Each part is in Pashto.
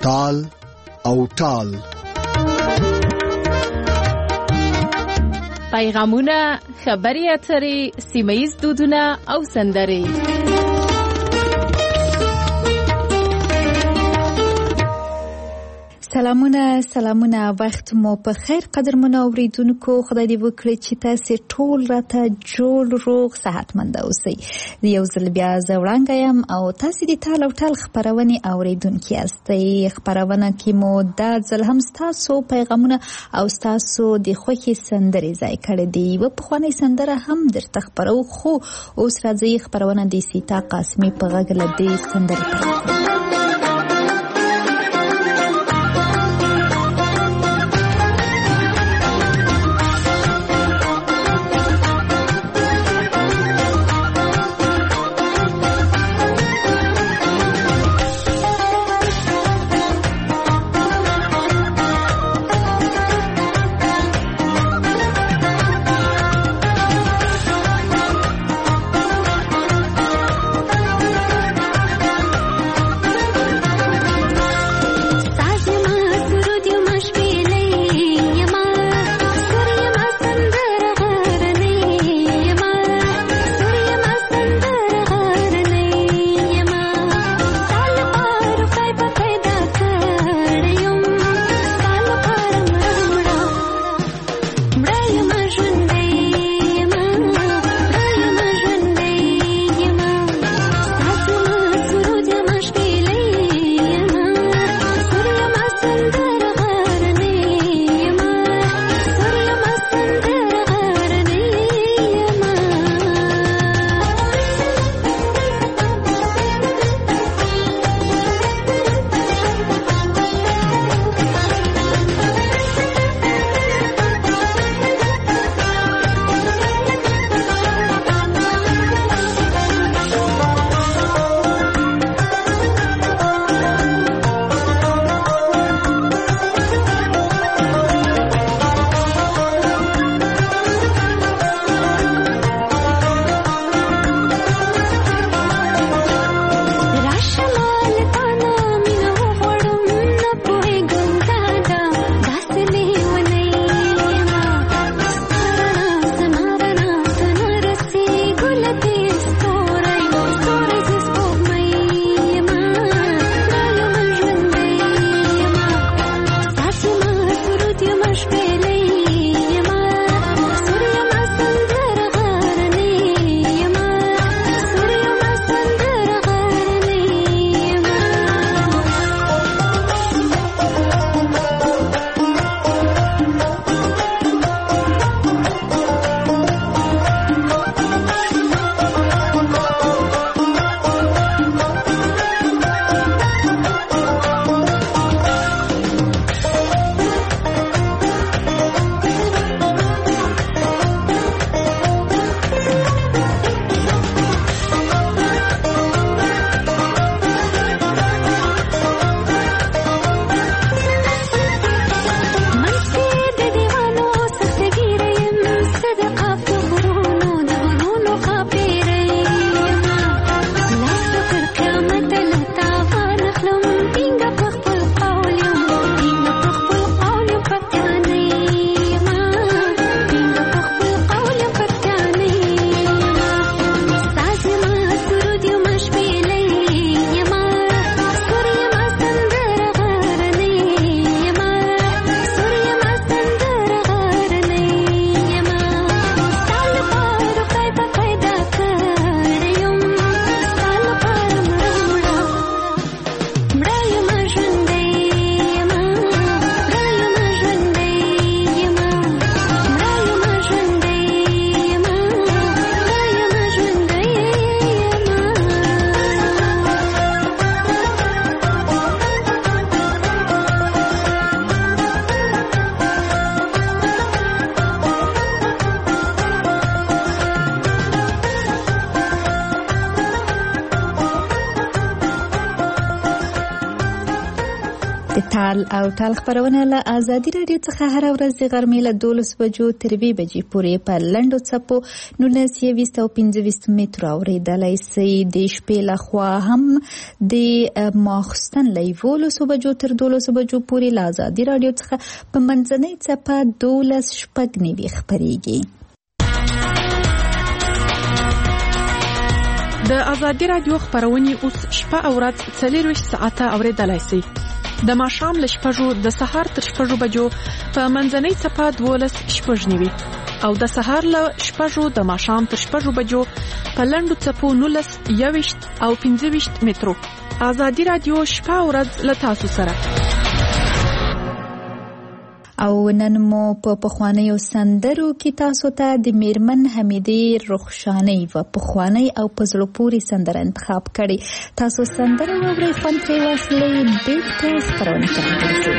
تال او ټال. پیغامونه، خبري اترې، سیمه‌ییز دودونه او سندرې. سلامونه وخت مو په خیر قدرمن اوریدونکو. خدای دې وکړي چې تاسو ټول راته جوړ روغ صحتمند اوسئ. یو ځل بیا زه وړاندې یم او تاسو دې تال او ټال خبرونه اوریدونکو یاستئ. خبرونه کې مو دا ځل هم تاسو پیغامونه او تاسو د خوښي سندرې ځای کړې دي. و په خواني سندره هم درته خبرو، خو اوس راځي خبرونه د سیتا قاسمي په غږ لدې سندره. د تال او تال خبرونه له ازادي راډیو څخه هر ورځ د غرمې له 12 بجو تر 2 بجې پورې په لنډو څپو 19 او 25 متر اورېدلای شئ. د شپې له خوا هم د ماخستن له 11 بجو تر 12 بجو پورې له ازادي راډیو څخه په منځنۍ څپه 12:09 خبرېږي. د ازادي راډیو خبرونه اوس شپه او ورځ 24 ساعته اوریدلای شئ. د ماښام له 6 د سهار تر 6 بجو په منځنۍ څپه 12:09 او د سهار له 6 د ماښام تر 6 بجو په لنډو څپو 19 او 25 مترو. ازادي راډیو شپه او ورځ له تاسو سره. او نن مو په پخوانیو سندرو کې تاسو ته د میرمن حمیدې رخشانۍ و پخوانی او پزړه پورې سندره انتخاب کړي. تاسو سندره واورئ، خوند ترې واخلئ، بیرته خپرونه ته راځئ.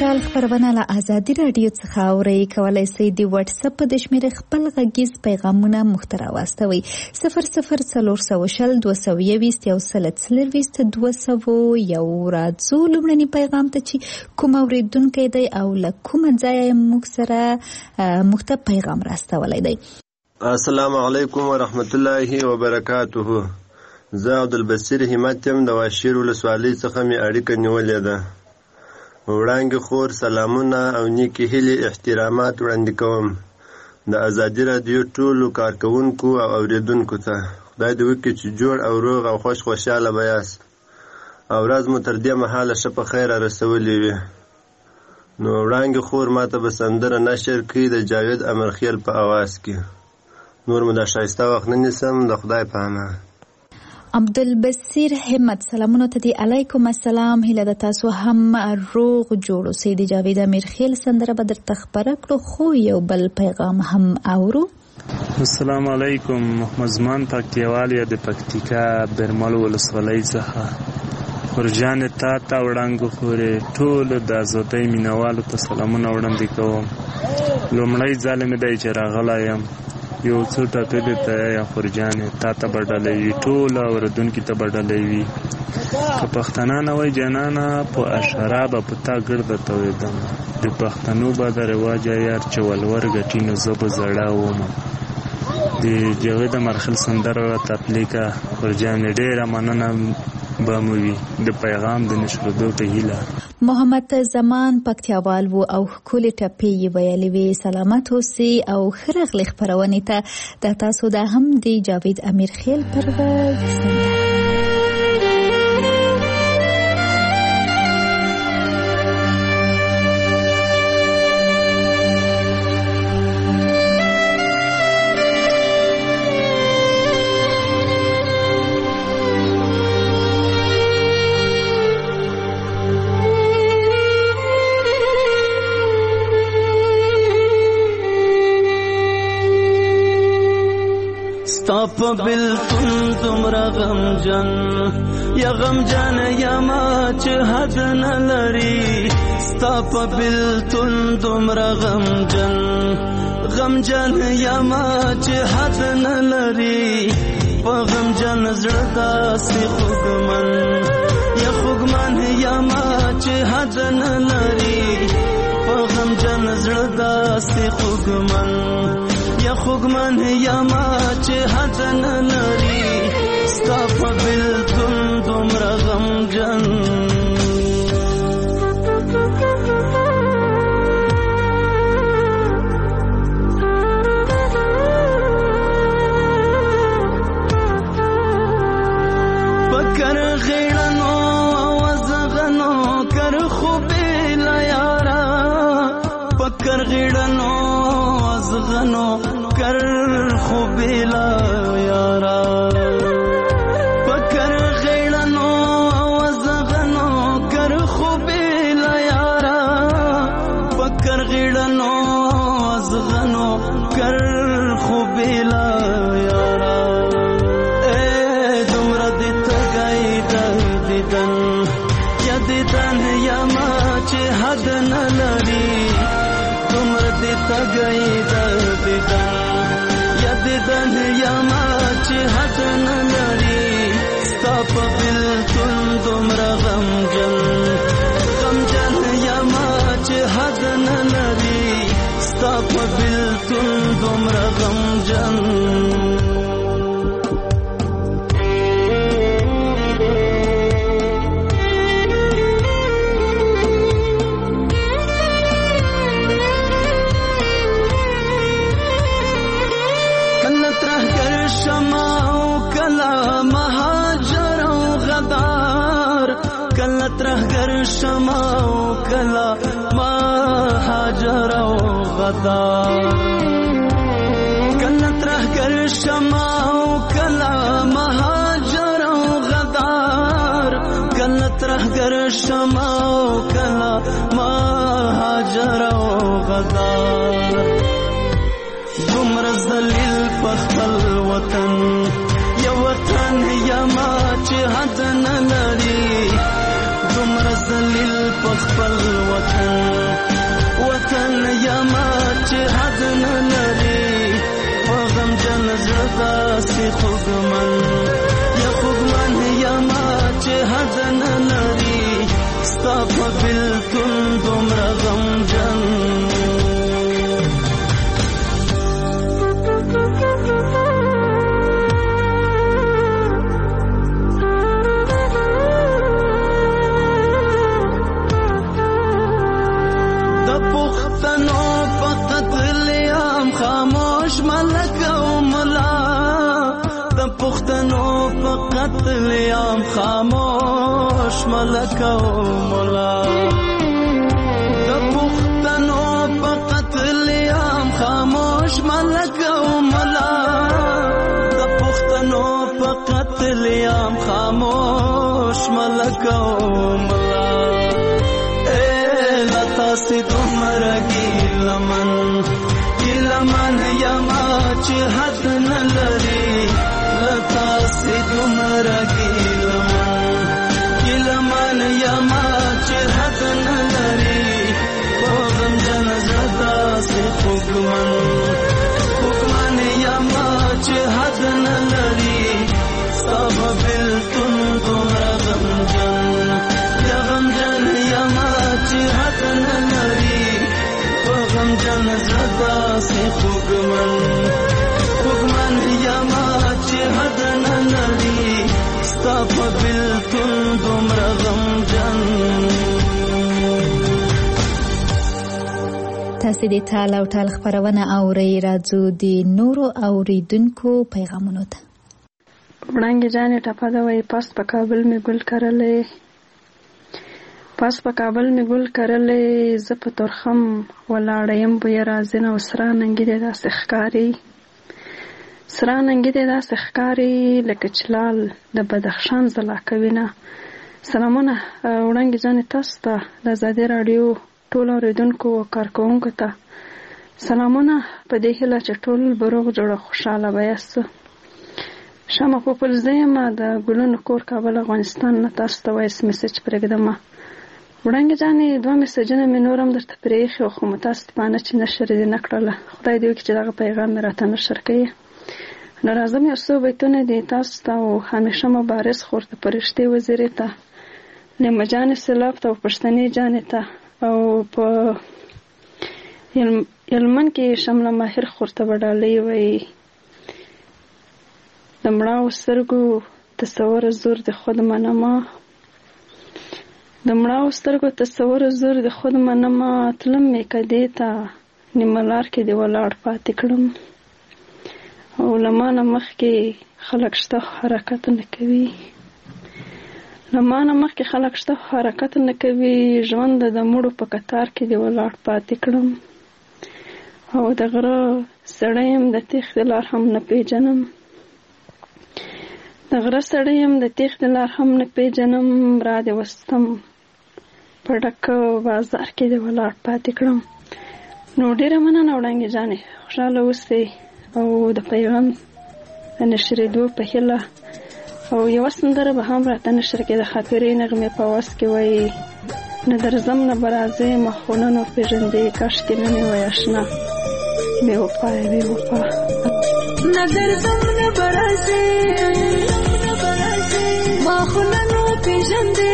اوټال خبرونه له آزادي رادیو څخه اورئ. کولی شئ د واتس اپ په شمیرې خپل غږیز پیغامونه موږ ته راواستوئ. 004020 221 200 راځو لومړني پیغام ته چې کوم اورېدونکی دی او له کومه ځایه موږ ته پیغام راستولی دی. السلام علیکم ورحمت الله وبرکاته. زه عبدالبصیر همت یم د واشیر ولسوالۍ څخه مې اړیکه نیولې ده. وړاندې خور سلامونه او نیکې هیلې احترامات وړاندې کوم د ازادي رادیو ټولو کارکوونکو او اوریدونکو ته. خدای دې وکړي چې جوړ او روغ او خوشحاله به یاست او ورځ مو تر دې مهاله ښه په خیر رسولې وي. نو وړاندې خور ماته به سندره نشر کړي د جاوید امرخیل په اواز کې. نور مو دا ښایسته وخت نه نیسم. د خدای په امان. عبدالبصیر همت سلامونو ته دی. علیکم السلام. هیله د تاسو هم روغ جوړ اوسئ. د جاوید امیرخیل سندره به درته خپره کړو، خو یو بل پیغام هم اورو. السلام علیکم. محمد زمان پکتیوال یا د پکتیکا برمل ولسوالۍ څخه ورجان تا وړاندې خورې ټول د آزادۍ مینوالو ته سلامونه وړاندې کوم. لومړی ځل مې دی چې راغلی یم. یو څو ټاپې ته یا خورجانې تا ته به ډالۍ وي، ټول اورېدونکي ته به ډالۍ وي. که پښتانه نه وای جانانه په اشاره به په تا ګرده تویدم. د پښتنو به د رواجه یار چې ولور ګټي نو زه به زړه ومه. د جاوید مرخل سندره راته پلې که خورجانې. ډېره مننه به مو وي. د پیغام د نشرېدو په هیله. محمد زمان پکتیاوال و او ښکلې ټپې یې ویلې وې. سلامت اوسئ او ښه راغلئ خپرونې ته. د تاسو دا هم د جاوید امیرخیل پر غږ سندره. ستاپ بلتون تمرا غمجن یا غمجن یا ما چه حد نلری. ستاپ بلتون تمرا غمجن یا ما چه حد نلری. پا غمجن زردا سی خوگمن یا خوگمن یا ما چه حد نلری. پا غمجن زردا سی خوگمن یا خوگمن یا ما چه حد نلری. ستا په بلتون دومره غمجن پکر غیړنو وزغنو کر خوبې لا یارا. پکر غیړنو وزغنو کر خوبیلا یارا. پکر غیړنو وزغنو کر خوبیلا یارا. پکر غیړنو وزغنو کر خوبیلا یارا. اے دومره دې تګای د دیدن یا دیدن یا ما چې حد نه لري. دومره دې تګای د دیدن دیدن یا ما چې حد نه لري. ستا په بلتون دومره غمجن یا ما چې حد نه لري. ستا په بلتون دومره غمجن ترهګر شمع او کلا مهاجر او غدار. کله ترهګر شمع او کلا مهاجر او غدار. کله ترهګر شمع او کلا مهاجر او غدار. دومره ذلیل په خپل وطن یا وطن یا ما چې حد نه لري. دومره ذلیل خپل وطن یما چې حد نه لري په غم جن زړه داسې خوږمن یما چې حد نه لري ستا په بېلتون دومره غمجن لیام خاموش ملک و مولا د پښتنو په قتل لیام خاموش ملک و مولا د پښتنو په قتل لیام خاموش ملک و مولا لتا سي دومره ګیلمن یما چې حد نه لري لتا سي دومره ګیلمن یما چې حد نه لري په غم جن زړه داسې خوږمن یما چې حد نه لري ستا په بېلتون دومره غمجن یما چې حد نه لري په غم جن زړه داسې خوږمن یما چې حد نه لري ستا په بېلتون دومره غمجن. تاسې د تال او ټال خپرونه اورئ. راځو د نورو اوریدونکو پیغامونو ته. وړانګې جانې ټپه ده وایي پاس په کابل مې ګل کرلی زه په ترخم ولاړه یم بویه راځي نه او سره ننګي دی داسې ښکاري لکه چې لال د بدخشان ځلا کوي نه. سلامونه وړانګې جانې تاسو ته د ازادي راډیو ټول اوریدونکو او کارکوونکو ته سلامونه په دې هیله چې ټول به روغ جوړه خوشحاله به یاست. شمع پوپل زه یم د ګلونو کور کابل افغانستان نه تاسو ته وایس میسج پرېږدم. وړانګې جانې 2 میسجونه مې نور هم درته پرېښي خو مو تاسو پانه چې نشر دې نه کړله. خدای دې وکړي چې دغه پیغام مې راته نشر کوي. نو راځم یو څو بیتونه دې تاسو ته او همیشه مبارز خور ته پرښتې وزیرې ته نیمه جانې سلاب ته او پښتنې جانې ته او په یلمن کې شمله ماهر خور ته به ډالۍ وایي د مړاو سترګو تصور زور د خود منما تلم مې کدې ته نیمه لار کې دې ولاړ پاتې کړم او لمانه مخکې خلک شته حرکت نه کوي ژوند د مړو په کتار کې دې ولاړ پاتې کړم او د غره سړی یم د تیښ د لار هم نه پیژنم را دې وستم په ډکه بازار کې دې ولاړ پاتې کړم. نو ډېره مننه وړانګې جانې خوشحاله اوسئ او د پیغام د نشرېدو په هیله او یوه سندره به هم راته نشر کې د خاطرې نغمې په آواز کې وایي نه درځم نه به راځې ما خو نن وپېژندې کاشکې نه مې وای اشنا بې وفا نه درځم نه به راځې ما خو نن وپېژندې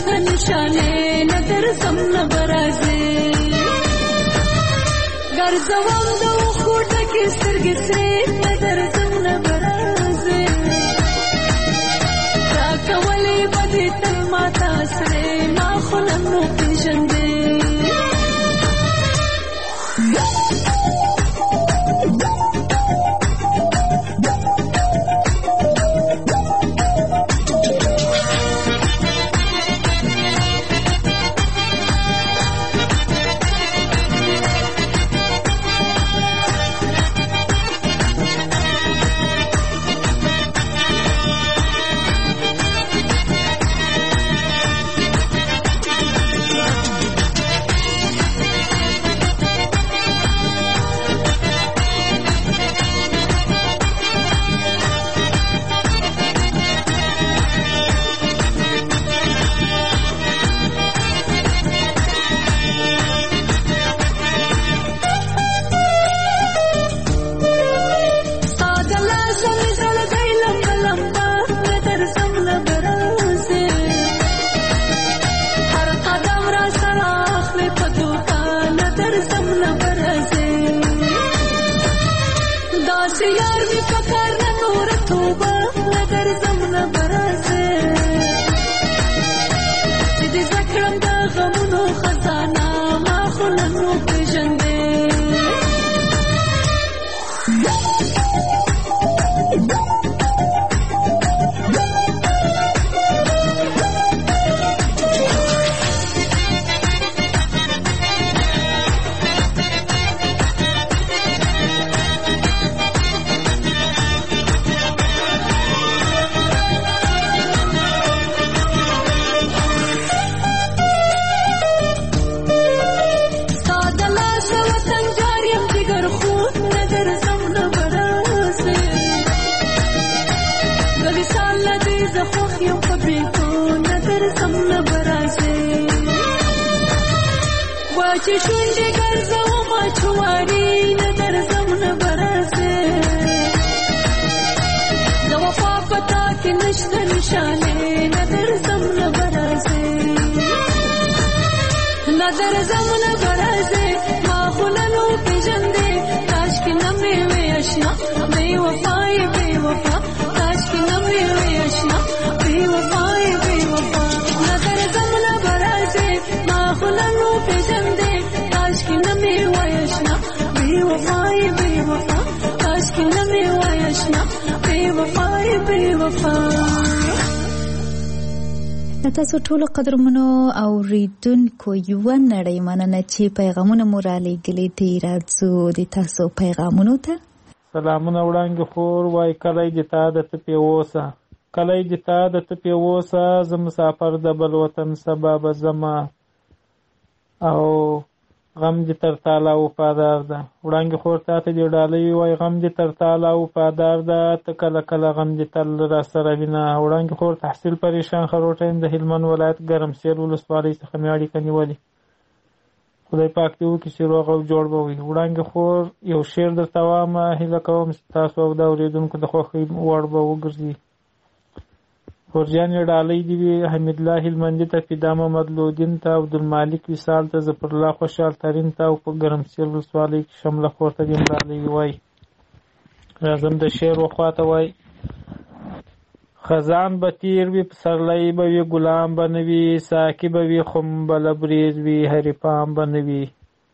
نشته نشانې نه درځم نه به راځې ګرځوم د اوښکو ډکې سترګې سرې نه درځم نه به راځې راکولې به دې تل ماته سرې ما خو نن وپېژندې چې شونډې ګرځوم اچواري نه درځم نه به راځې د وفا په تا کې نشته نشانې نه درځم نه به راځې نه درځم نه به راځې ما خو نن وپېژندې کاشکې نه مې وې اشنا بې وفا یې بې وفا کاشکې نه مې وې اشنا بې وفا یې بې وفا نه درځم نه به راځې ما خو نن وپېژندې کاشکې نه مې وای اشنا بې وفا یې بې وفا کاشکې نه مې وای اشنا بې وفا یې بې وفا. تاسو ټولو قدرمنو اوریدونکو یوه نړۍ مننه چې پیغامونه مو رالیږلي دي. راځو د تاسو پیغامونو ته. سلامونه وړاندې خور وای کلی د تا د تپې اوسه کلی د تا د تپې اوسه زه مسافر د بل وطن سبا به زما او غم دې تر تاله وفادار ده. وړانګې خور تا ته دې ډالۍ وای غم دې تر تاله وفادار ده ته کله کله غم دې تل را سره وینه. وړانګې خور تحصیل پریشان خروټین د هلمند ولایت ګرمسیر ولسوالۍ څخه مې اړیکه نیولې. خدای پاک دې وکړي چې روغ او جوړ به وي. وړانګې خور یو شعر درته وامه هیله کوم چې تاسو او د اورېدونکو د خوښۍ وړ به وګرځي. خورجانې ډالۍ دې وي حمید الله هلمندي ته فدا محمد لودین ته عبدالمالک وصال ته ظفر الله خوشحال ترین ته او په ګرمسیر ولسوالۍ کې شمله خور ته دې ډالۍ وای. راځم د شعر وخواته وای. خزان به تیر وي پسرلی به وي ګلان به نه وي ساقي به وي خم به لبریز وي حریفان به نه وي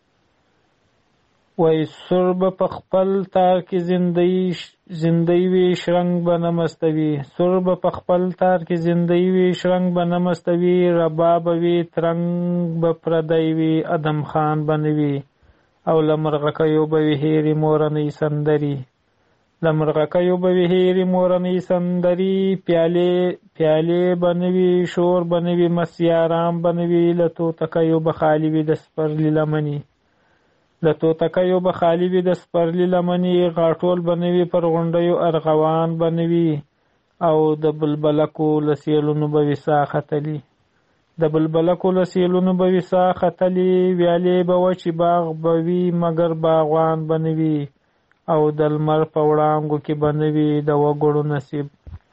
وای سر به په خپل تار کې زندهی وي شرنګ به نه مستوي سر به په خپل تار کې زندهی وي شرنګ به نه مستوي ربا به وي ترنګ به پردی وي ادم خان به نه وي او له مرغکیو به وي هېرې مورنۍ سندري له مرغکیو به وي هېرې مورنۍ سندري پیالې به نه وي شور به نه وي مسیاران به نه وي له توتکیو به خالي وي د سپرلي لمنې له توتکیو به خالي وي د سپرلي لمنې غاټول به نه وي پر غونډیو ارغوان به نه وي او د بلبلکو له سیلونو به وي ساه ختلي د بلبلکو له سیلونو به وي ساه ختلي ویالې به وچې باغ به وي مګر باغوان به نه وي او د لمر په وړانګو کې به نه وي د وګړو نصیب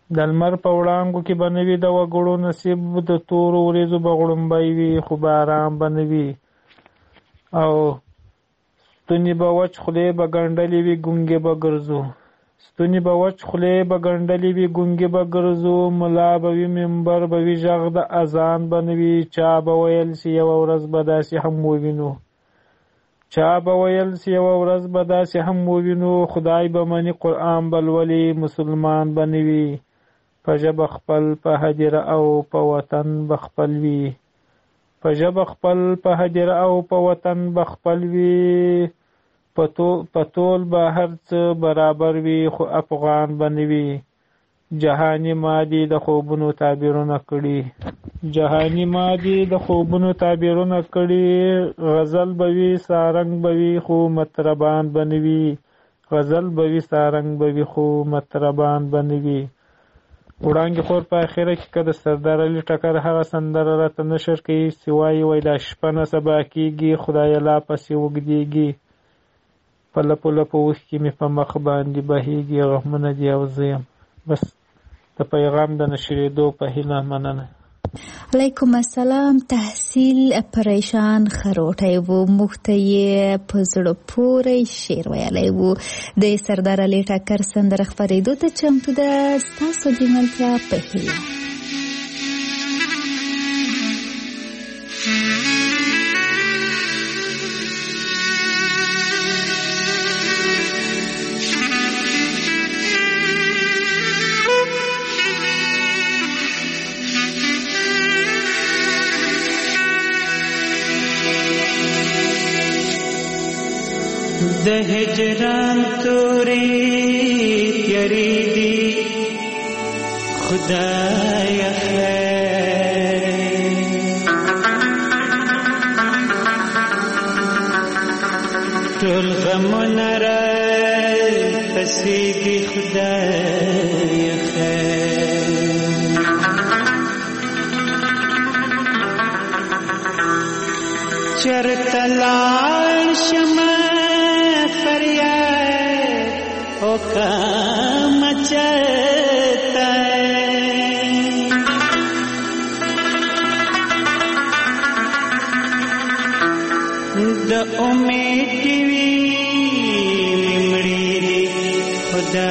د لمر په وړانګو کې به نه وي د وګړو نصیب، د تورو وریځو به غړومبی وي خو باران به نه وي، او ستوني به وچ خولې به ګنډلې وي ګونګې به ګرځو، ستوني به وچ خولې به ګنډلې وي ګونګې به ګرځو، ملا به وي منبر به وي غږ د اذان به نه وي، چا به ویل چې یوه ورځ به داسې هم ووینو، چا به ویل چې یوه ورځ به داسې هم ووینو، خدای به مني قرآن به لولي مسلمان به نه وي، په ژبه خپل په هدیره او په وطن به خپل وي، په ژبه خپل په هدیره او په وطن به خپل وي، په تول به هر څه برابر وي خو افغان به نه وي، جهاني مادي د خوبونو تعبیرونه کړي، جهاني مادي د خوبونو تعبیرونه کړي، غزل به وي سارنګ به وي خو مطربان به نه وي، غزل به وي سارنګ به وي خو مطربان به نه وي. وړانګې خور په اخره کې که د سردار علي ټکر هغه سندره راته نشر کوي چې وایي دا شپه نه سبا کېږي خدایه لا پسې اوږدېږي، په لپو لپو اوښکې مې په مخ باندې بهېږي، غمونه دي او زه یم. بس د پیغام د نشرېدو په هیله مننه. علیکم السلام. تحصیل پریشان خروټی و، موږ ته یې په زړه پورې شعر ویلی و. د سردار علي ټکر سندره خپرېدو ته چمتو ده، ستاسو د ملتیا په هیله. د هجران توري تیری دی خدای خیر، ټول غمونه را پسې دی خدای خیر، چرته لاړ شمه ओ काम चलता द उम्मीद की मड़ी खुदा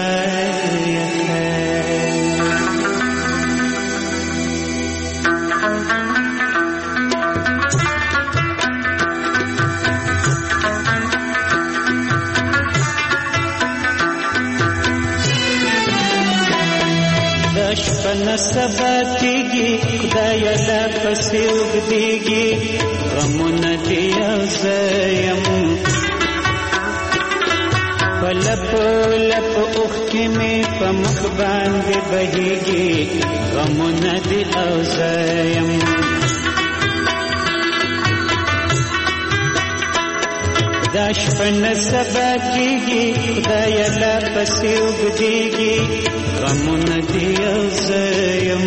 سبا کېږي خدای لا پسې اوږدېږي، غمونه دي او زه یم په لپو لپو اوښکې مې په مخ باندې بهېږي، غمونه دي او زه یم دا شپه نه سبا کېږي خدای لا پسې اوږدېږي، غمونه دي او زه یم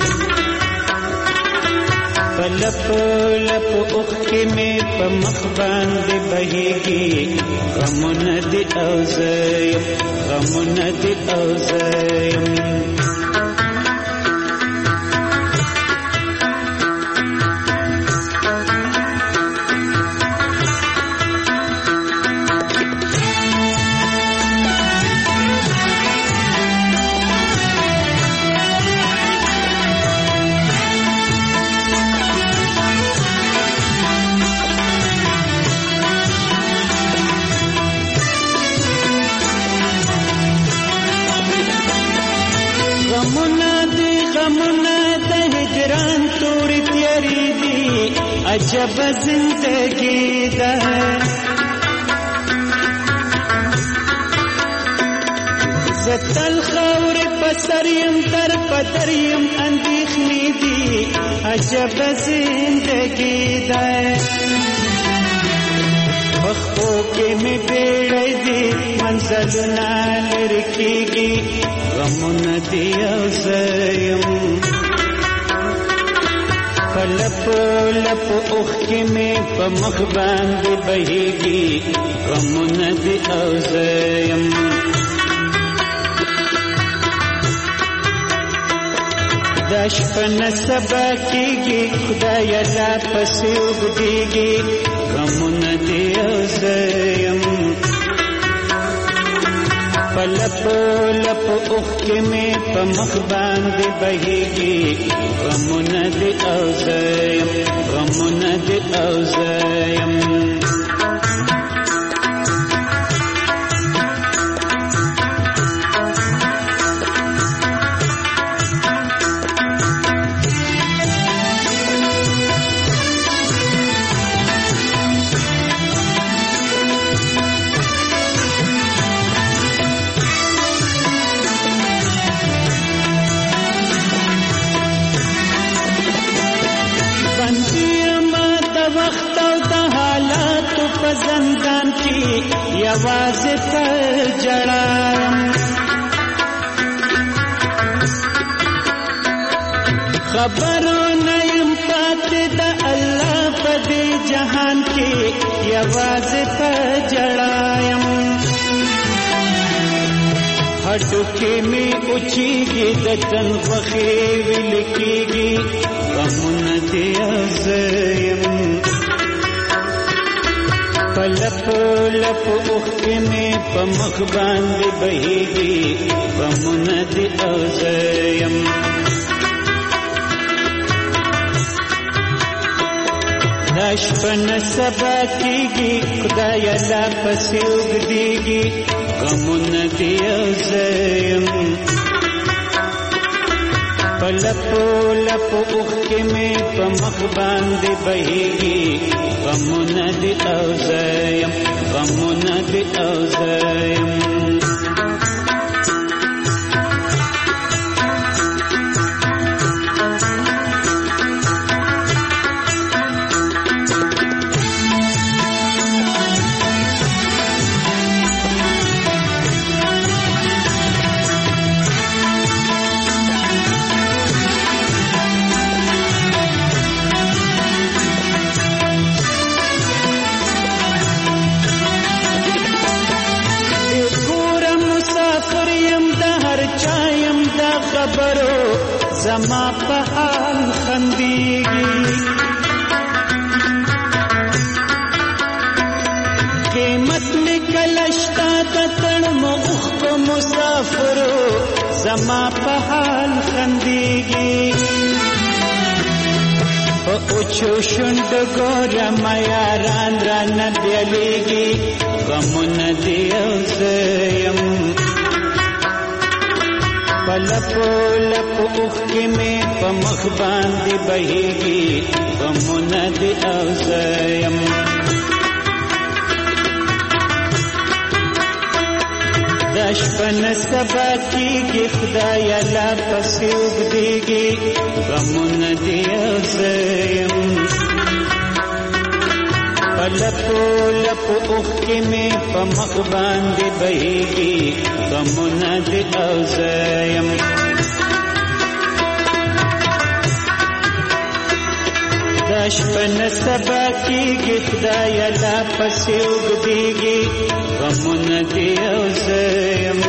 په لپو لپو اوښکې مې په مخ باندې بهېږي، غمونه دي او زه یم، غمونه دي او زه یم. عجب زندگی ده زتل خور پسریم در پدریم اندیخنی دی، عجب زندگی ده بخو کې می بیړی دی منزلونه لرکیږي، غمونه دی او زه یم په لپو لپو اوښکې مې په مخ باندې بهېږي، غمونه دي او زه یم دا شپه نه سبا کېږي خدایه لا پسې اوږدېږي غمونه دې او زه یم په لپو لپو اوښکې مې په مخ باندې بهېږي غمونه دې او زه یم غمونه دې او زه یم زندان کی یوازې تر جړایم خبرونه یم پاتې د الله په دې جهان کې یوازې تر جړایم هډوکې مې اوچېږي د تن غوښې ویل کېږي غمونه دې زه یم په لپو لپو اوښکې مې په مخ باندې بهېږي غمونه دې او زه یم دا شپه نه سبا کېږي خدایه لا پسې اوږدېږي غمونه دې او زه یم په لپو لپو اوښکې مې په مخ باندې بهېږي غمونه دې او زه یم غمونه دې او زه یم زما په حال خندېږي قیمت مې کله شته د تړمو اوښکو مسافرو زما په حال خندېږي په اوچو شونډو ګورم یاران رانه بیلیږي غمونه دې او زه یم په لپو لپو اوښکې مې په مخ باندې بهېږي غمونه دې او زه یم دا شپه نه سبا کېږي خدایه لا پسې اوږدېږي غمونه دې او زه یم په لپو لپو اوښکې مې په مخ باندې بهېږي غمونه دې او زه یم دا شپه نه سبا کېږي خدایه لا پسې اوږدېږي غمونه دې او زه یم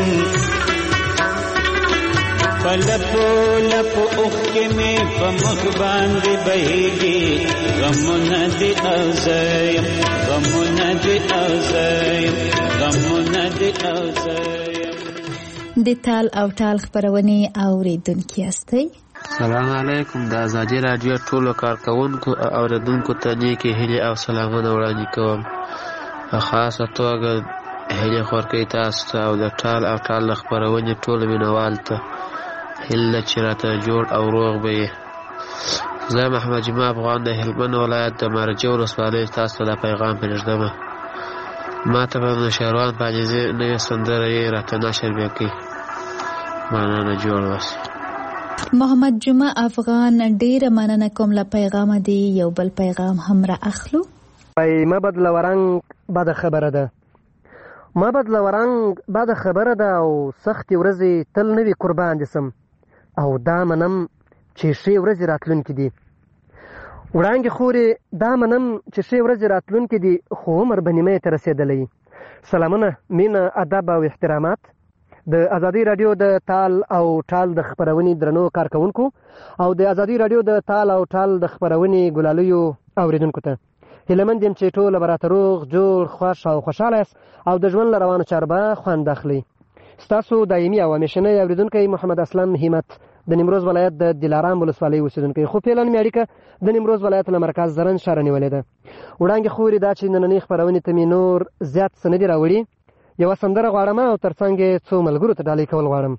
په لپو لپو اوښکې مې په مخ باندې بهېږي غمونه دې او زه یم غمونه دې او زه یم غمونه دې او زه یم د تال او ټال خپرونې اورېدونکي یاستئ سلام علیکم د ازادي راډیو ټولو کارکوونکو او اورېدونکو ته نیکې هیلې او سلامونه وړاندې کوم په خاصه توګه هیلې خورکوي تاسو ته او د ټال او ټال خپرونې ټولو مینوال ته هیله چې راته جوړ او روغ به یې زه محمد جمعه افغان د هلمند ولایت د مرجع ولسوالۍ تاسو ته دا پیغام پرېږدم ما ته به نوشیروان په علیزي نوې سندره یې راته نشر بیا کوي مننه جوړ اوسئ محمد جمعه افغان ډیره مننه کوم له پیغامه دی یو بل پیغام هم را اخلو ما بدله ورنګ بد خبره ده ما بدله ورنګ بد خبره ده او سختې ورځې تل نه وي قربان دي سم او دا منم چې ښې ورځې راتلونکې دي وړانګې خورې دا منم چې ښې ورځې راتلونکې دي خو عمر به نیمې ته رسېدلی سلامونه مینه ادب او احترامات د ازادي رادیو د تال او ټال د خبرونې درنو کارکونکو او د ازادي رادیو د تال او ټال د خبرونې ګلالیو اوریدونکو ته هیلمند یم چې ټول براتروغ جوړ خوش او خوشاله او د ژوند روانو چاربه خوند اخلي. ستاسو دایمي او همیشنی اوریدونکی محمد اسلم همت د نیمروز ولایت د دلارام ولسوالۍ اوسیدونکی خو پیلن مې اړیکه د نیمروز ولایت له مرکز زرن ښار نیولې ده. وړاندې خوري دا چې نننۍ خبرونې ته مې نور زیات څه نه دي راوړي. یوه سندره غواړم او ترڅنګ یې څو ملګرو ته ډالۍ کول غواړم.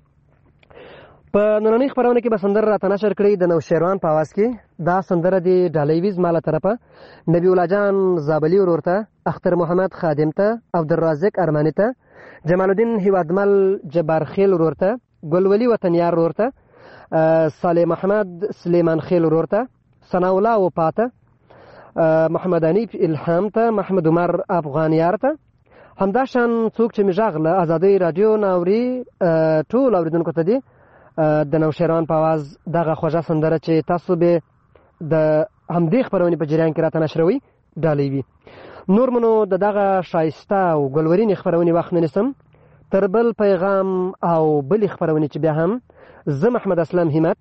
په نننۍ خبرونه کې به سندره راته نشر کړي د نوشیروان په اواز کې. دا سندره د ډالۍ ویز ما له طرفه نبی الله جان زابلي ورور ته، اختر محمد خادم ته، عبدالرازق ارماني ته، جمال الدین هیوادمل جبار خیل ورور ته، ګلولي وطنیار ورور ته، صالح محمد سلیمان خیل ورور ته، ثناء الله وپاته، محمد انیف الهام ته، محمد عمر افغانیار ته. همداشان څوک چې مې غږ له ازادۍ رادیو نه اوري ټول اوریدونکو ته دي د نوشیروان په اواز دغه خوږه سندره چې تاسو به د همدې خبرونې په جریان کې راته نشروي ډالۍ وي. نور منو د دغه شایسته او ګلورینې خبرونې وخت نه نیسم. تر بل پیغام او بلې خبرونې چې بیا هم زه محمد اسلم همت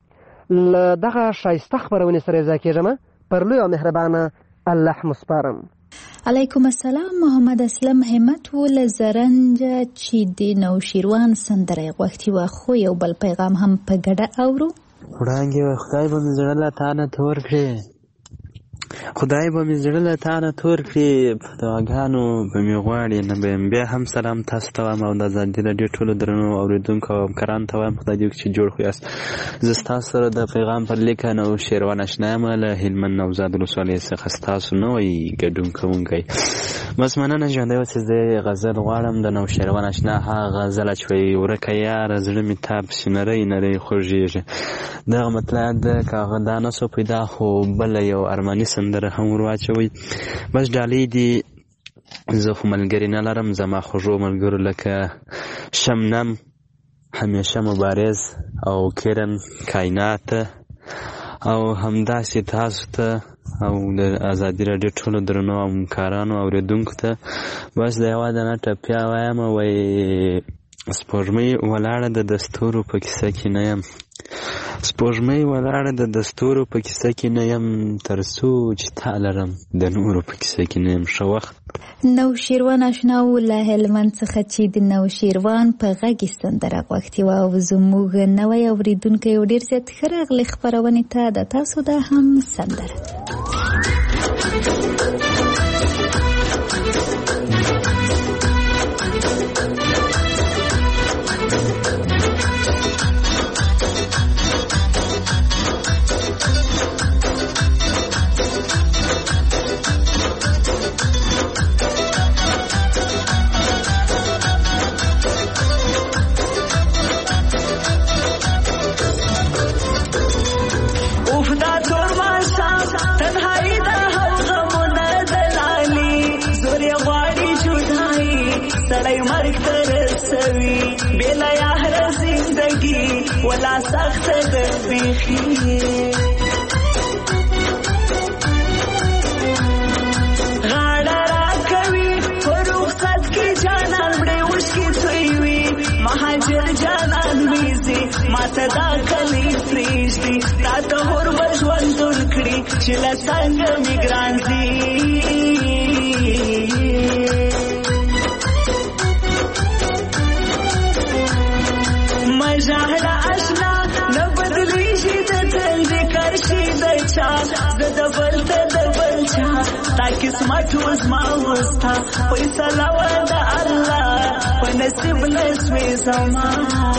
له دغه شایسته خبرونې سره یوځای کېږم. پر لوی او مهربانه الله مسپارم. علیکم السلام. محمد اسلم همت و له زرنج چې د نوشیروان سندره غوښتي وه، خو یو بل پیغام هم په ګډه اورو. وړانګې خدای به مې زړه له تا نه تور کړي، خدای به مې زړه له تا نه تور کړي، په دعاګانو به مې غواړي. نه به یم بیا هم سلام تاسو ته وایم او د ازادي راډیو ټولو درنو اوریدونکو او همکارانو ته وایم خدای دې وکړي چې جوړ خو یاست. زه ستاسو سره د پیغام پر لیکه نوشیروان اشنا یم له هلمند نوزاد ولسوالۍ څخه ستاسو نوی ګډون کوونکی. بس مننه. ژوندی اوسئ. زه غزل غواړم د نوشیروان اشنا هغه غزله چې وایي ورکه یاره زړه مې تاب شي نری نری خوږېږي. دغه مطلب ده که هغه دا نه سو پیدا خو بله یو ارماني سندره هم ور واچوئ. بس ډالۍ دي. زه خو ملګري نه لرم، زما خوږو ملګرو لکه شمنم، همیشه مبارز او کرن کائنات او همداسې تاسو ته او د ازادي راډیو ټولو درنو همکارانو اوریدونکو ته بس د یوه دانه ټپیا وایم. وایي سپوږمۍ ولاړه د دستورو په کیسه کې نه یم، سپوږمۍ ولاړه د دستورو په کیسه کې نه یم، تر څو چې تا لرم د نورو په کیسه کې نه یم. ښه وخت. نوشیروان اشناو له هلمند څخه چې د نوشیروان په غږ سندره غوښتي وه او زموږ نوی اوریدونکی یو ډېر زیات ښه راغلی خپرونې ته. د تاسو دا هم سندره ولا سخت در بیخی غاړه را کوي رخصت کې جانان مړې وشکې تویوي مهاجر جانان ویزي ماته دا کلی پرېږدي تا ته هور به ژوندون کړي چې له څنګه مې ګران دي. مژاهده اشنا نه بدلیږي د تل ذکر شي د چا زه د بل ته د بل چا تا قسمت وزما وستا فیصله وه د الله په نصیب نه سوې زما.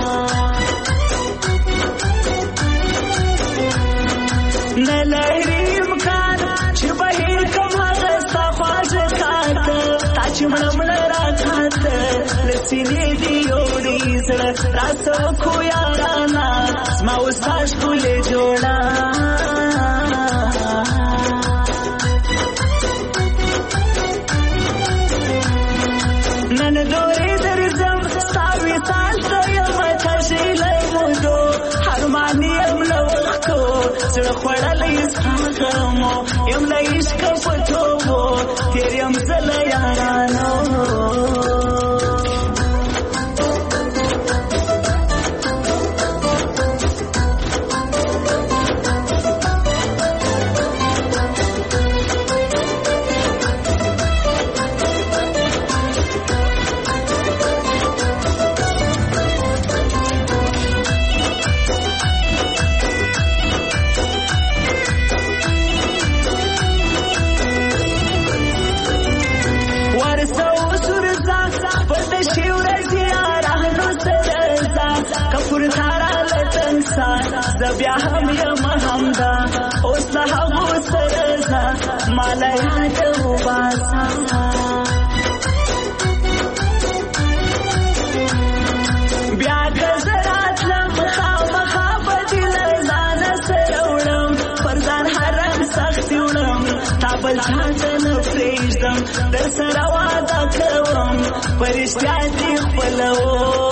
نه لري امکان چې بهیر کم هغه ستا خواږه کار ته تا چې مړه مړه راکاته له سینې دې یوړې زړه راسکو یارانا زما وستا ښکلې جوړه. نن دورې درځم ستا وصال ته یم تږې له مودو حرمانې یم له وختو زړه خوړلی ستا غمو یم له عشقه په توبو تېر یم زه له یارانو. بیا هم یم همدا اوس له هغو سره ځه ماله یاد وباسه بیا که زه راتلم خامخا به دې له ځانه سره وړم پر ځان حرم سختي وړم تا بل چا ته نه پرېږدم در سره واده کوم په رښتیا دې خپلوم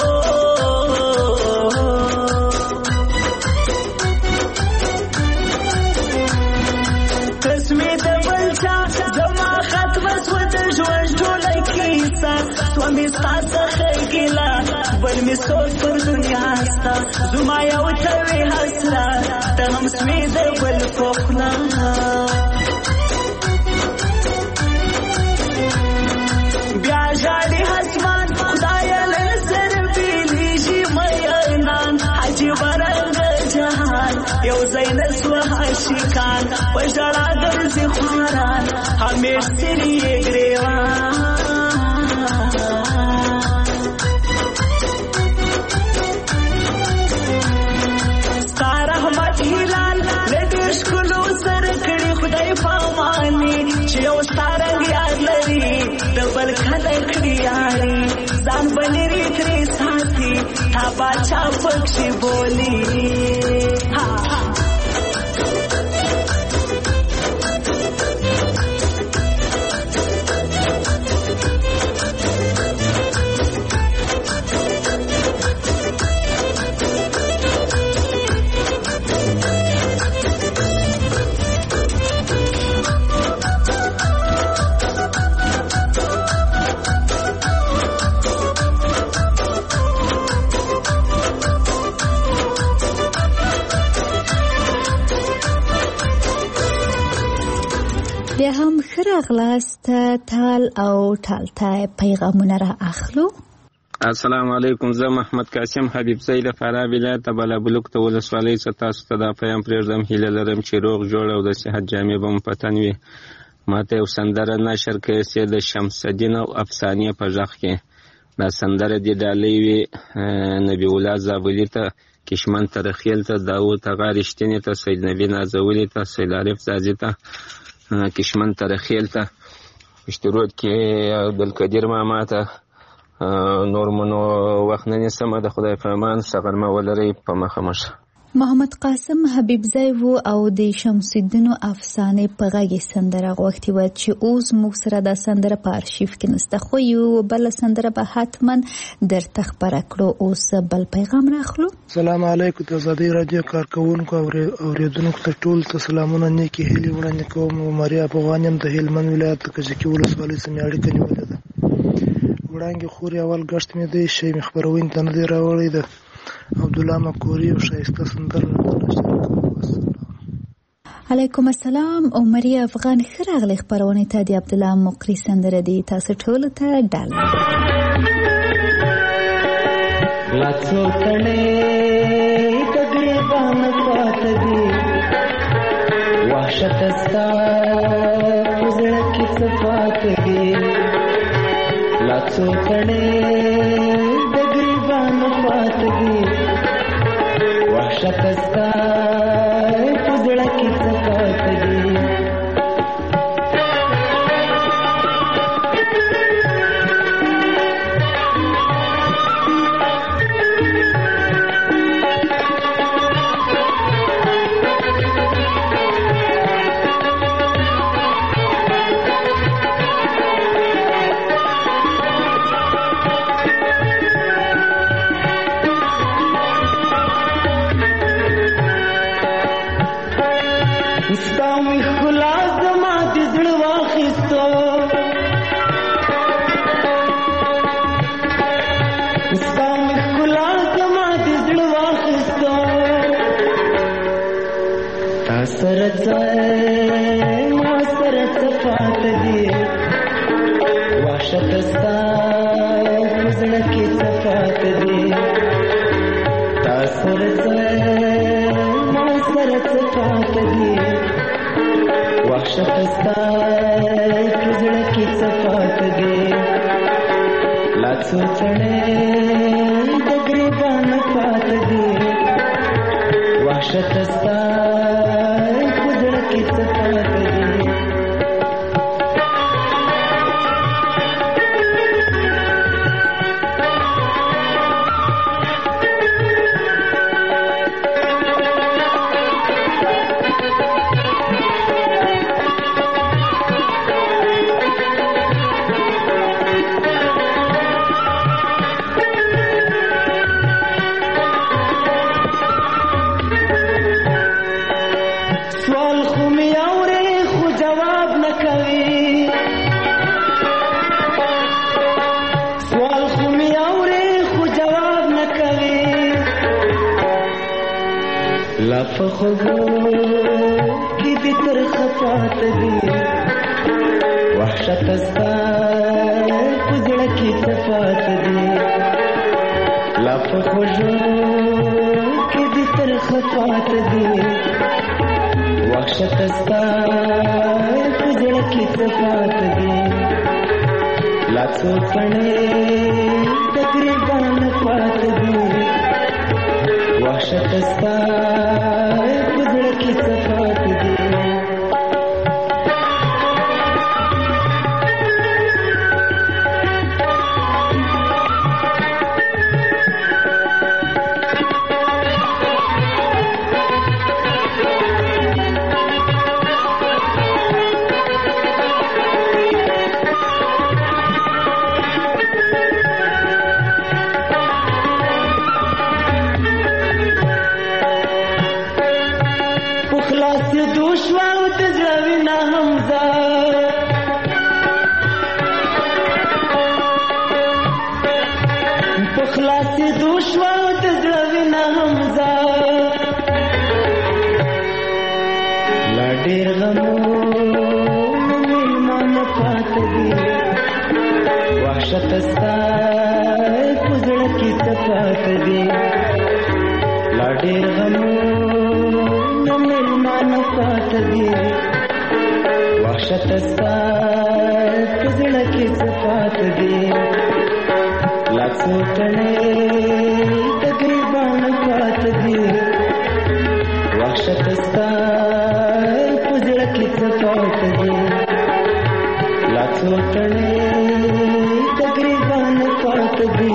سومی ستا څخه ګیله بل مې سوچ پر دنیا ستا زما یو تړې حسرت ته هم سوې د بل په خوله بیا ژاړي اسمان خدایه له سره بیلیږي میینان عجیبه رنګه جهان یو ځای نه سوه عاشقان په ژړا ګرځي خواران همیش ستړي یې ګریوان یو ستارنګ یاد لري د بل خلک کړي یاري ځان بلري کړي ساتي تا باچا پکښې بولي بیا هم ښه راغلاست تال او ټالتای پیغامونه را اخلو. السلام علیکم، زه محمد قاسم حبیب زی له فراه ولایت بالابلوک ته ولسوالۍ څخه تاسو ته دا پیغام پرېږدم. هیله لرم چې روغ جوړ او د صحت جامې به مو په تن وي. ماته یو سندره نشر کړې چې د شمس الدین او افسانې په غږ کې دا سندره دې ډالۍ وي نبی الله زابلي ته، کشمن ترخیل ته، داود تغا رښتینې ته، سید نبی نازولي ته، سید عارف زازي ته، کشمن ترخیل ته، اشترود کې عبدالقدیر ماما ته. نور منو وخت نه نیسم، د خدای په امان سغرمه ولرئ په مخه مشه. محمد قاسم حبیب زی و او د شمس الدین افسانې په غږ سندره غوښتي و چې اوس موږ سره دا سندره په ارشیف کې نسته، خو یو بل سندره به حتما درته خبره کړو. اوس بل پیغام راخلو. السلام علیکم، د آزادۍ رادیو کارکونکو او اوریدونکو ته ټول ته سلامونه، نیکی هیلې وړاندې کوم. ماریا افغان یم، د هلمند ولایت د کجکي ولسوالۍ څخه مې اړیکه نیولې ده. وړاندې خوري اول ګشت مې دی شی مې خپرونې ته نه دی راوړی ده. عبدالله مکوري او ښایسته سندره علیکم السلام. عمري افغان ښه راغلی خپرونې ته. د عبدالله مقري سندره دی تاسو ټولو ته ډالۍ. لاڅو تڼې د ګریبان پاته دي، وحشت ستا په زړه کې څه پاته دي. لاڅو تڼې د ګریبان پاته دي، وحشت ستا په زړه کې څه پاته دي. وحشت ستا په زړه کې څه پاته دي په خوبو کې دې ترخه پاته دي وحشت ستا په زړه کې څه پاته دي لا په خوبو کې دې ترخه پاته دي وحشت ستا په زړه کې څه پاته دي لا څو پڼې تقریبا نه پاته دي وحشت ستا په زړه کې څه پاته دي ډېر غمونه مېلمانه پاته دي وحشت ستا په زړه کې څه پاته دي لا ډېر غمونه مېلمانه پاته دي وحشت ستا په زړه کې څه پاته دي لا څو تڼې تقریبا نه پاته دي وحشت ستا پاته دي لا څو تڼې تقریبا نه پاته دي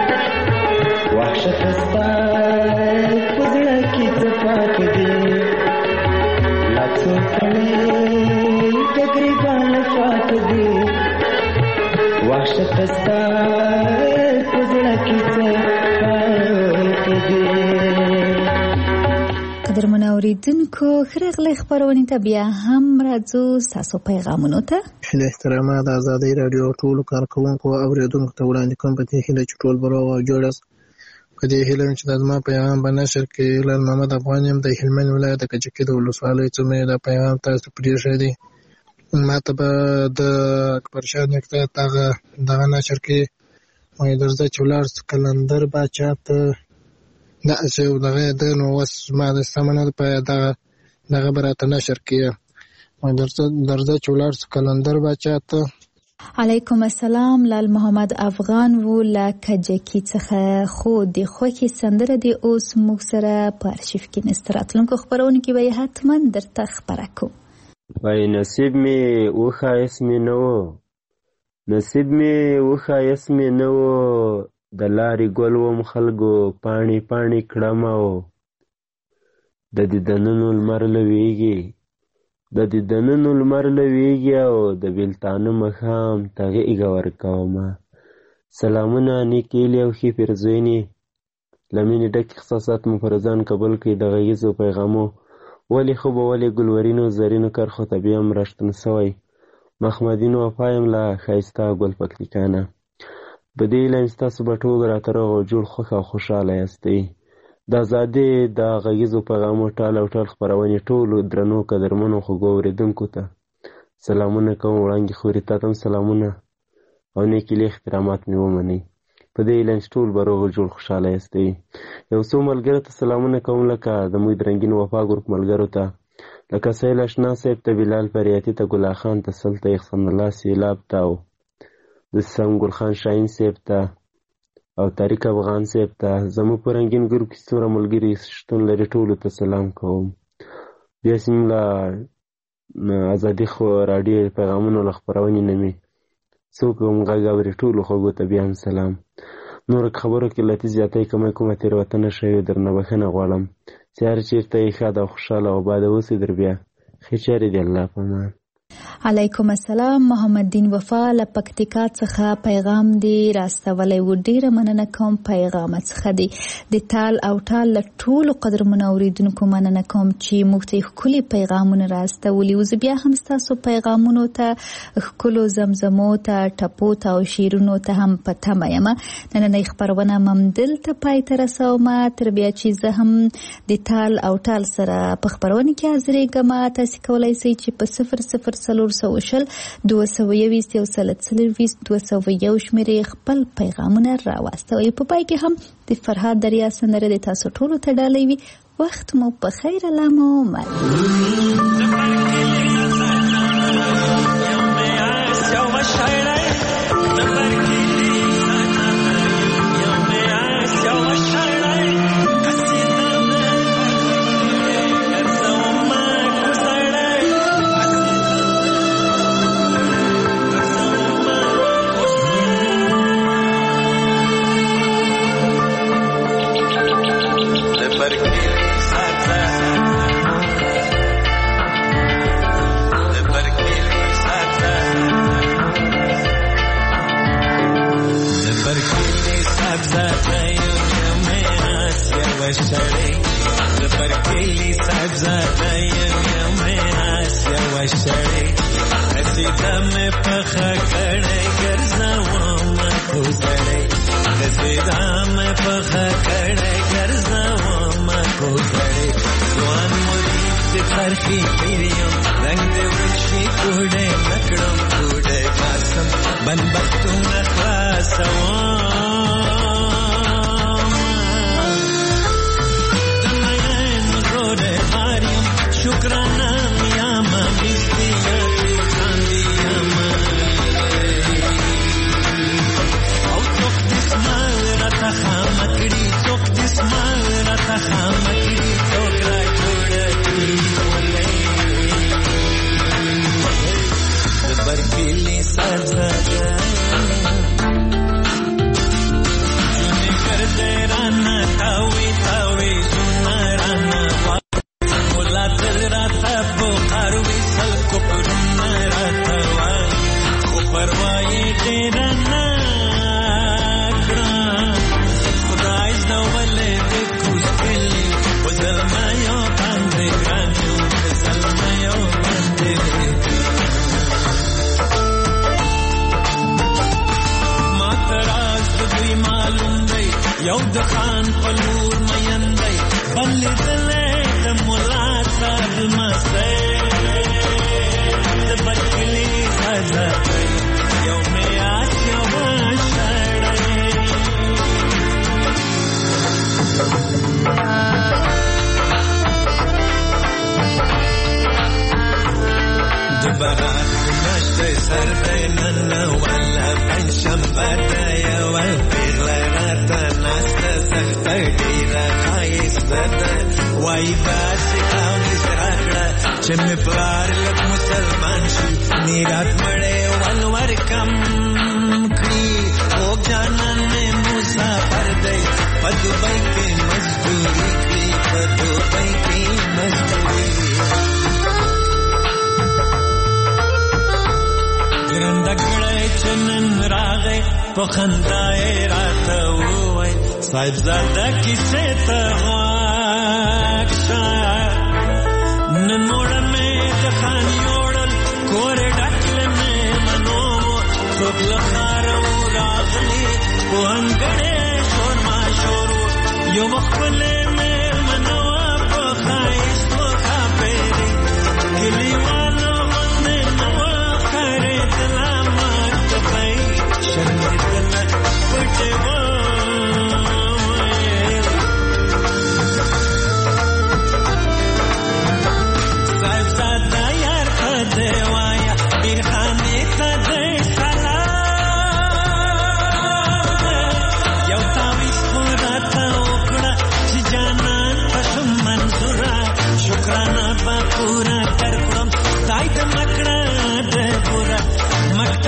وحشت ستا په زړه کې څه پاته دي لا څو تڼې تقریبا نه پاته دي وحشت ستا په زړه کې څه پاته دي. قدرمن اوریدونکو خرغله خبرونه ته بیا هم راځو تاسو پیغامونو ته له احترامه د آزادۍ رادیو ټول کارکونکو اوریدونکو ته وړاندې کوم په دې هیله چې ټول بروغ او جوړس په دې هیله چې د ما پیغام په نشر کې لال محمد افغان يم د هلمند ولایت د کجکي د ولسوالۍ څخه د پیغام تاسو پریښی دی ما ته د اکبر شاه نکته دغه نشر کې مې درځه چې ولر کلندر بچا ته دا چې دغه د نو وس ما د سمنه په دغه برات نشر کې مې درځه چې ولر کلندر بچا ته علیکم السلام لال محمد افغان و لکجکی څخه خو د خوکي سندره دی اوس موږ سره په ارشیف کې نستراتلونکو خبرونه کې به حتما درته خبره کوم وای نصیب می وخایس می نو نصیب می وخایس می نو د لارې ګل وم خلکو پاڼې پاڼې کړم او د دیدنونو لمر لویږي د دیدنونو لمر لویږي او د بیلتانه مخام تغې ایږه ورکومه سلامونه نیکې هیلې او ښې پیرزوینې له مینې ډک احساسات مو پر ځان قبول کړئ د غږیزو پیغامو ولې خو به ولې ګلورینو زرینو کرښو ته بیا هم راشتون سوی محمدین وفا یم له ښایسته ګل پکتیکانه په دې هیله یم ستاسو به ټول راته روغ او جوړ خوښ او خوشحاله یاستئ د ازادۍ د غږیزو پیغامو ټال او ټال خپرونې ټولو درنو قدرمنو خوږو اورېدونکو ته سلامونه کوم وړانګې خورې تا ته هم سلامونه او نیکې هیلې احترامات مې ومنئ په دې هیله چې ټول به روغ او جوړ خوشحاله یاستئ یو څو ملګرو ته سلامونه کوم لکه د موږ د رنګین وفا ګروپ ملګرو ته لکه سهیل اشنا صاحب ته بلال فریاتي ته ګلا خان ته سل ته احسان الله سیلاب ته او د سم ګل خان شاهین صاحب ته او طارق افغان صاحب ته، زموږ په رنګین ګروپ کې څومره ملګري شتون لري ټولو ته سلام کوم. بیا موږ له ازادي راډیو پیغامونو له خپرونې نه مې څوک هم غږ اوري، ټولو خوږو ته بیا هم سلام. نور خبرو کې لطي زیاتی کومه تېروتنه شوې درنه بښنه غواړم. چې هر چېرته یې ښاد او خوشحاله او آباده اوسئ. در بیا ښې چارې دي. الله په امان. علیکم السلام. محمد دین وفا له پکتیکا څخه پیغام دی راستولی و. ډیره مننه کوم پیغام څخه دی. د تال او ټال له ټولو قدرمنو اوریدونکو مننه کوم چې موږ ته ښکلي پیغامونه راستولي و. زه بیا هم ستاسو پیغامونو ته، ښکلو زمزمو ته، ټپو ته او شعرونو ته هم په تمه یم. نننۍ خپرونه هم دلته پای ته رسوم. تر بیا چې زه هم د تال او ټال سره په خپرونه کې حاضرېږم، تاسې کولی شئ چې په 0040021 شمیرې خپل پیغامونه راواستوئ. په پای کې هم د فرهاد دریا سندره د تاسو ټولو ته ډالۍ وي. وخت مو په خیر. الله مو مل. Yo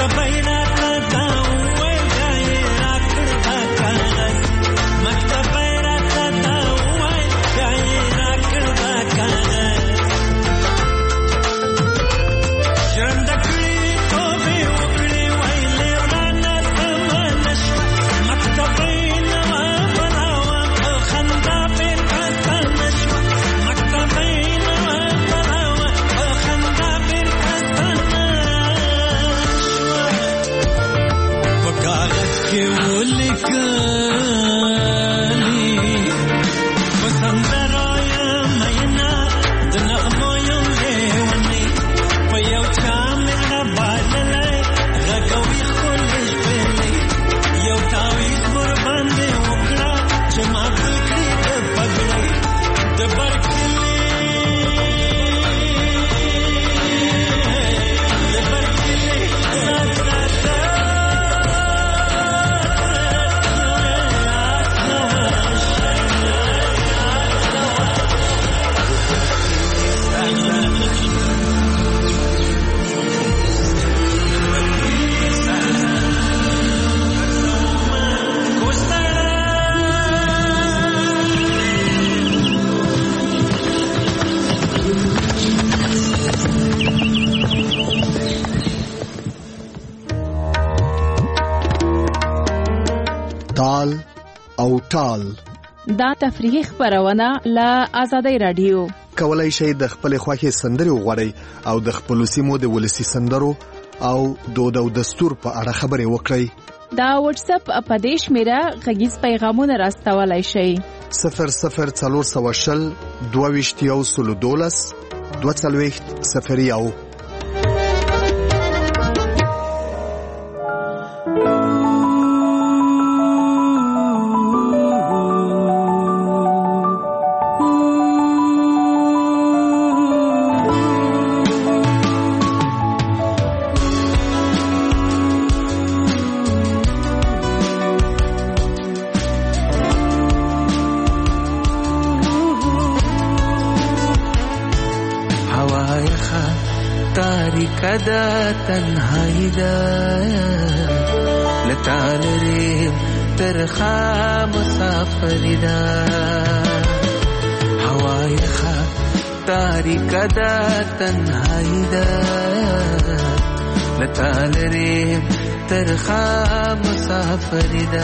تال او ټال دا تفریحي خبرونه له آزادۍ رادیو. کولای شئ د خپل خوښي سندري وغوړئ او د خپل سیمو د ولسی سندرو او دود او دستور په اړه خبرې وکړئ. دا واتس اپ اپدیش میرا غږیز پیغامونه راستولای شئ. 0040 22 22 کدا تنهایی دا لتالریم ترخا مسافری دا هوای خا تاریک دا تنهایی دا لتالریم ترخا مسافری دا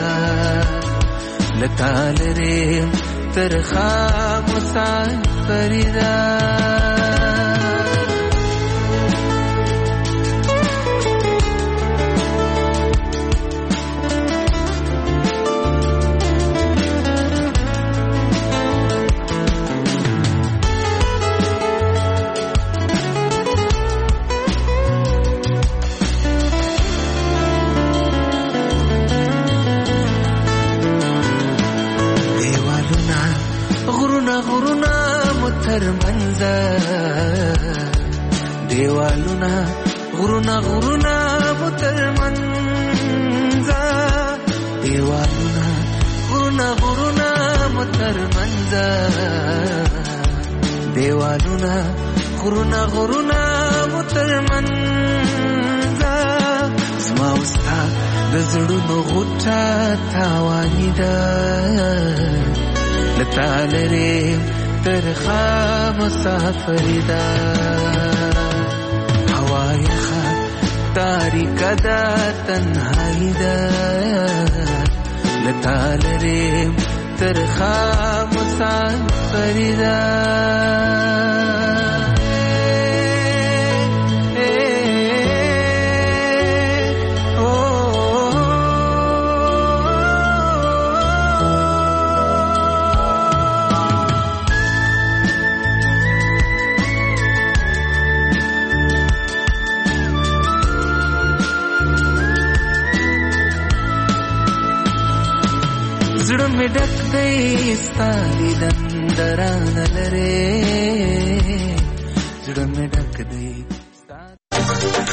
لتالریم ترخا مسافری دا دیوالونا غرونا غرونا مترمنزا دیوالونا غرونا غرونا مترمنزا دیوالونا غرونا غرونا مترمنزا زما وستا د زړونو غوټه تاوانی ده لتالرې ترخا مسافری دا هوای خا تاریک دا تنهایی دا لتالریم ترخا مسافری دا زړه مې ډک دی ستا لیدن درانه لرې زړه مې ډک دی